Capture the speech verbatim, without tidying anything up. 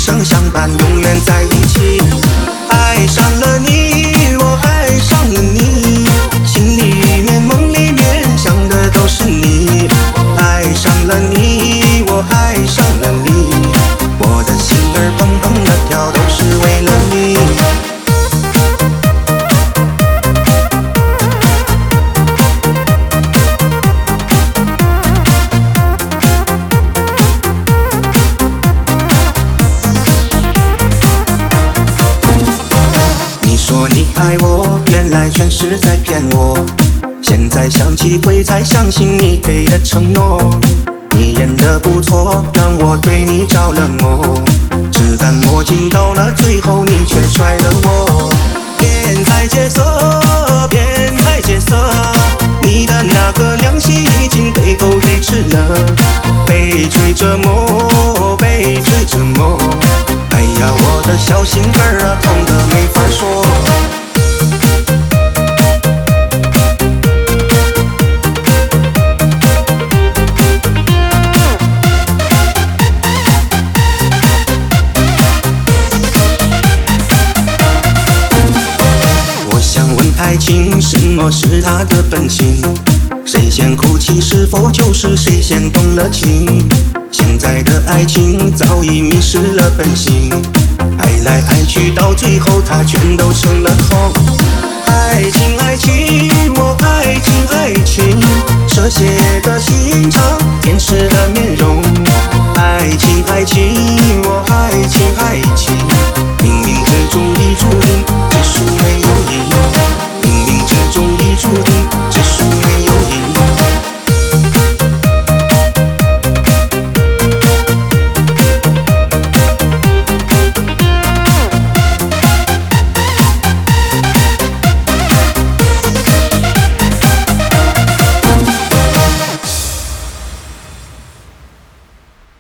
生相伴，永远在一起。爱上了你，我爱上了你，心里面梦里面想的都是你。爱上了你，我爱上了你，我的心儿砰砰的跳，都是为了你。你说你爱我，原来全是在骗我。现在想起会才相信你给的承诺。你演得不错，让我对你着了魔。只感墨镜到了最后，你却甩了我。变态角色，变态角色，你的那个良心已经被狗给吃了。被追折磨，被追折磨。哎呀，我的小心肝儿啊，痛得没法说。我想问爱情，什么是它的本性？谁先哭泣，是否就是谁先动了情？现在的爱情早已迷失了本性，爱来爱去，到最后它全都成了痛。爱情，爱情，我爱情，爱情，蛇蝎的心